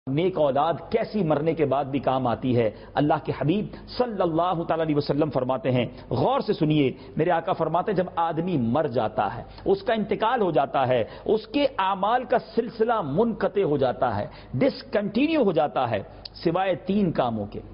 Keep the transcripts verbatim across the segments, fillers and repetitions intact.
نیک اولاد کیسی مرنے کے بعد بھی کام آتی ہے۔ اللہ کے حبیب صلی اللہ تعالی علیہ وسلم فرماتے ہیں، غور سے سنیے، میرے آقا فرماتے ہیں جب آدمی مر جاتا ہے، اس کا انتقال ہو جاتا ہے، اس کے اعمال کا سلسلہ منقطع ہو جاتا ہے، ڈسکنٹینیو ہو جاتا ہے، سوائے تین کاموں کے۔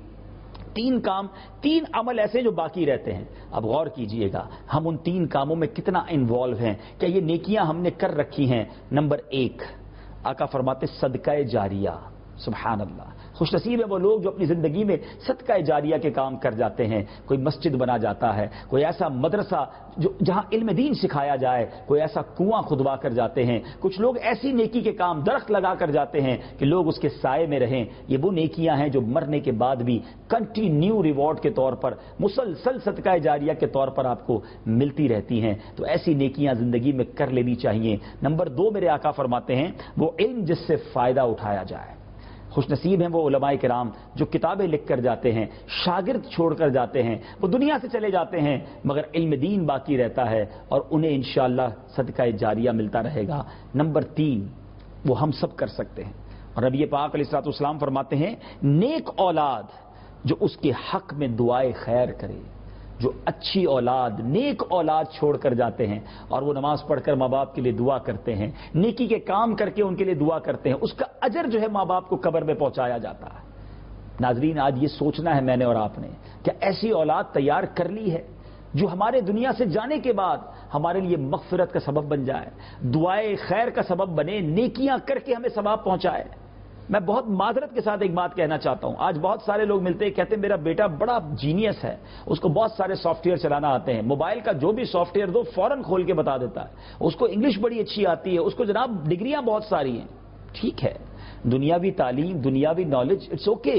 تین کام، تین عمل ایسے جو باقی رہتے ہیں۔ اب غور کیجئے گا ہم ان تین کاموں میں کتنا انوالو ہیں، کیا یہ نیکیاں ہم نے کر رکھی ہیں؟ نمبر ایک، آقا فرماتے صدقہ جاریہ۔ سبحان اللہ، خوش نصیب ہے وہ لوگ جو اپنی زندگی میں صدقہ جاریہ کے کام کر جاتے ہیں۔ کوئی مسجد بنا جاتا ہے، کوئی ایسا مدرسہ جو جہاں علم دین سکھایا جائے، کوئی ایسا کنواں کھدوا کر جاتے ہیں، کچھ لوگ ایسی نیکی کے کام درخت لگا کر جاتے ہیں کہ لوگ اس کے سائے میں رہیں۔ یہ وہ نیکیاں ہیں جو مرنے کے بعد بھی کنٹینیو ریوارڈ کے طور پر، مسلسل صدقہ جاریہ کے طور پر آپ کو ملتی رہتی ہیں۔ تو ایسی نیکیاں زندگی میں کر لینی چاہیے۔ نمبر دو، میرے آقا فرماتے ہیں وہ علم جس سے فائدہ اٹھایا جائے۔ خوش نصیب ہیں وہ علماء کرام جو کتابیں لکھ کر جاتے ہیں، شاگرد چھوڑ کر جاتے ہیں، وہ دنیا سے چلے جاتے ہیں مگر علم دین باقی رہتا ہے اور انہیں انشاءاللہ صدقہ جاریہ ملتا رہے گا۔ نمبر تین، وہ ہم سب کر سکتے ہیں، اور نبی پاک علیہ الصلوۃ والسلام فرماتے ہیں نیک اولاد جو اس کے حق میں دعائے خیر کرے۔ جو اچھی اولاد، نیک اولاد چھوڑ کر جاتے ہیں اور وہ نماز پڑھ کر ماں باپ کے لیے دعا کرتے ہیں، نیکی کے کام کر کے ان کے لیے دعا کرتے ہیں، اس کا اجر جو ہے ماں باپ کو قبر میں پہنچایا جاتا ہے۔ ناظرین، آج یہ سوچنا ہے میں نے اور آپ نے، کیا ایسی اولاد تیار کر لی ہے جو ہمارے دنیا سے جانے کے بعد ہمارے لیے مغفرت کا سبب بن جائے، دعائے خیر کا سبب بنے، نیکیاں کر کے ہمیں ثواب پہنچائے؟ میں بہت معذرت کے ساتھ ایک بات کہنا چاہتا ہوں، آج بہت سارے لوگ ملتے ہیں کہتے ہیں میرا بیٹا بڑا جینیس ہے، اس کو بہت سارے سافٹ ویئر چلانا آتے ہیں، موبائل کا جو بھی سافٹ ویئر دو فوراً کھول کے بتا دیتا ہے، اس کو انگلش بڑی اچھی آتی ہے، اس کو جناب ڈگریاں بہت ساری ہیں۔ ٹھیک ہے، دنیاوی تعلیم، دنیاوی نالج، اٹس اوکے،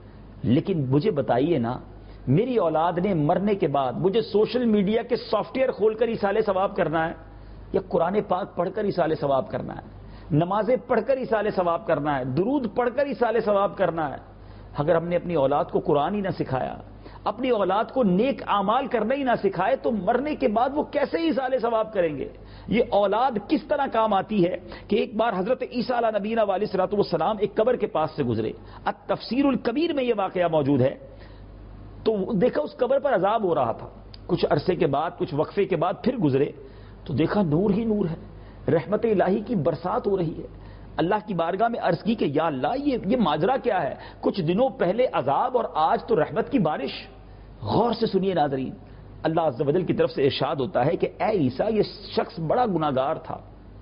لیکن مجھے بتائیے نا، میری اولاد نے مرنے کے بعد مجھے سوشل میڈیا کے سافٹ ویئر کھول کر ایصال ثواب کرنا ہے، یا قرآن پاک پڑھ کر ایصال ثواب کرنا ہے، نمازیں پڑھ کر ایصال ثواب کرنا ہے، درود پڑھ کر ایصال ثواب کرنا ہے؟ اگر ہم نے اپنی اولاد کو قرآن ہی نہ سکھایا، اپنی اولاد کو نیک اعمال کرنا ہی نہ سکھائے، تو مرنے کے بعد وہ کیسے ایصال ثواب کریں گے؟ یہ اولاد کس طرح کام آتی ہے کہ ایک بار حضرت عیسیٰ علیہ نبینا علیہ الصلوۃ والسلام ایک قبر کے پاس سے گزرے، التفسیر الکبیر میں یہ واقعہ موجود ہے، تو دیکھا اس قبر پر عذاب ہو رہا تھا، کچھ عرصے کے بعد، کچھ وقفے کے بعد پھر گزرے تو دیکھا نور ہی نور ہے، رحمت الہی کی برسات ہو رہی ہے۔ اللہ کی بارگاہ میں عرض کی کہ یا اللہ یہ یہ ماجرا کیا ہے؟ کچھ دنوں پہلے عذاب اور آج تو رحمت کی بارش۔ غور سے سنیے ناظرین، اللہ عز و جل کی طرف سے ارشاد ہوتا ہے کہ اے عیسیٰ، یہ شخص بڑا گناہگار تھا،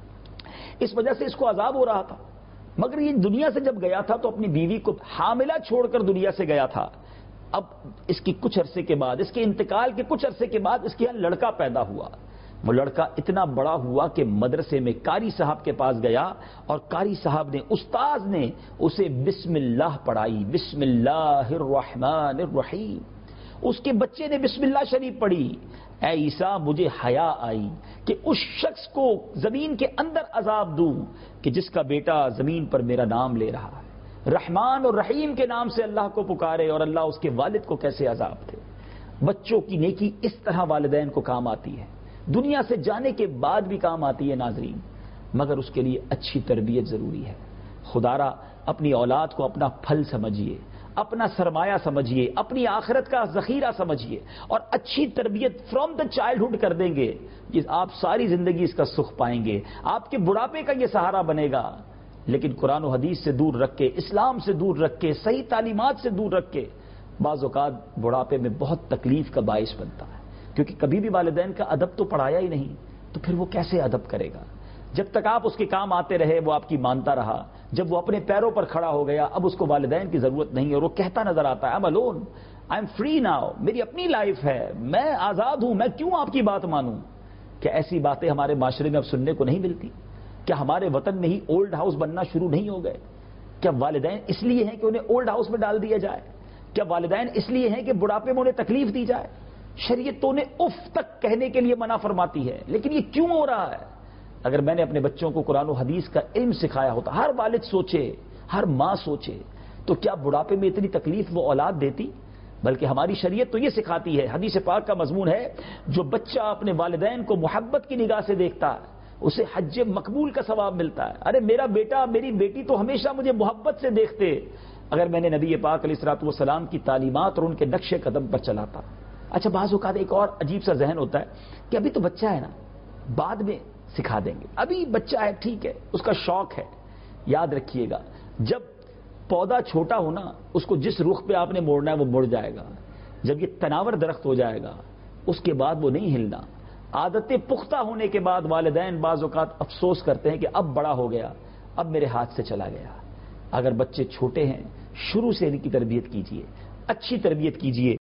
اس وجہ سے اس کو عذاب ہو رہا تھا، مگر یہ دنیا سے جب گیا تھا تو اپنی بیوی کو حاملہ چھوڑ کر دنیا سے گیا تھا۔ اب اس کی کچھ عرصے کے بعد، اس کے انتقال کے کچھ عرصے کے بعد اس کے یہاں لڑکا پیدا ہوا۔ وہ لڑکا اتنا بڑا ہوا کہ مدرسے میں قاری صاحب کے پاس گیا اور قاری صاحب نے، استاذ نے اسے بسم اللہ پڑھائی، بسم اللہ الرحمن الرحیم۔ اس کے بچے نے بسم اللہ شریف پڑھی۔ اے عیسیٰ، مجھے حیا آئی کہ اس شخص کو زمین کے اندر عذاب دوں کہ جس کا بیٹا زمین پر میرا نام لے رہا ہے، رحمان اور رحیم کے نام سے اللہ کو پکارے، اور اللہ اس کے والد کو کیسے عذاب دے۔ بچوں کی نیکی اس طرح والدین کو کام آتی ہے، دنیا سے جانے کے بعد بھی کام آتی ہے ناظرین، مگر اس کے لیے اچھی تربیت ضروری ہے۔ خدارا اپنی اولاد کو اپنا پھل سمجھیے، اپنا سرمایہ سمجھیے، اپنی آخرت کا ذخیرہ سمجھیے، اور اچھی تربیت فرام دا چائلڈہڈ کر دیں گے، آپ ساری زندگی اس کا سکھ پائیں گے، آپ کے بڑھاپے کا یہ سہارا بنے گا۔ لیکن قرآن و حدیث سے دور رکھ کے، اسلام سے دور رکھ کے، صحیح تعلیمات سے دور رکھ کے، بعض اوقات بڑھاپے میں بہت تکلیف کا باعث بنتا ہے، کیونکہ کبھی بھی والدین کا ادب تو پڑھایا ہی نہیں، تو پھر وہ کیسے ادب کرے گا؟ جب تک آپ اس کے کام آتے رہے وہ آپ کی مانتا رہا، جب وہ اپنے پیروں پر کھڑا ہو گیا اب اس کو والدین کی ضرورت نہیں، اور وہ کہتا نظر آتا ہے I am alone, I am free now, میری اپنی لائف ہے، میں آزاد ہوں، میں کیوں آپ کی بات مانوں؟ کیا ایسی باتیں ہمارے معاشرے میں اب سننے کو نہیں ملتی؟ کیا ہمارے وطن میں ہی اولڈ ہاؤس بننا شروع نہیں ہو گئے؟ کیا والدین اس لیے ہیں کہ انہیں اولڈ ہاؤس میں ڈال دیا جائے؟ کیا والدین اس لیے ہیں کہ بڑھاپے میں انہیں تکلیف دی جائے؟ شریعت تو انہیں اف تک کہنے کے لیے منع فرماتی ہے، لیکن یہ کیوں ہو رہا ہے؟ اگر میں نے اپنے بچوں کو قرآن و حدیث کا علم سکھایا ہوتا، ہر والد سوچے، ہر ماں سوچے، تو کیا بڑھاپے میں اتنی تکلیف وہ اولاد دیتی؟ بلکہ ہماری شریعت تو یہ سکھاتی ہے، حدیث پاک کا مضمون ہے، جو بچہ اپنے والدین کو محبت کی نگاہ سے دیکھتا ہے اسے حج مقبول کا ثواب ملتا ہے. ارے میرا بیٹا میری بیٹی تو ہمیشہ مجھے محبت سے دیکھتے، اگر میں نے نبی پاک علیہ الصلوۃ والسلام کی تعلیمات اور ان کے نقش قدم پر چلاتا. اچھا بعض اوقات ایک اور عجیب سا ذہن ہوتا ہے کہ ابھی تو بچہ ہے نا، بعد میں سکھا دیں گے، ابھی بچہ ہے ٹھیک ہے اس کا شوق ہے. یاد رکھیے گا جب پودا چھوٹا ہونا اس کو جس رخ پہ آپ نے موڑنا ہے وہ مڑ جائے گا. جب یہ تناور درخت ہو جائے گا اس کے بعد وہ نہیں ہلنا. عادتیں پختہ ہونے کے بعد والدین بعض اوقات افسوس کرتے ہیں کہ اب بڑا ہو گیا، اب میرے ہاتھ سے چلا گیا. اگر بچے چھوٹے ہیں شروع سے ان کی تربیت کیجیے، اچھی تربیت کیجیے.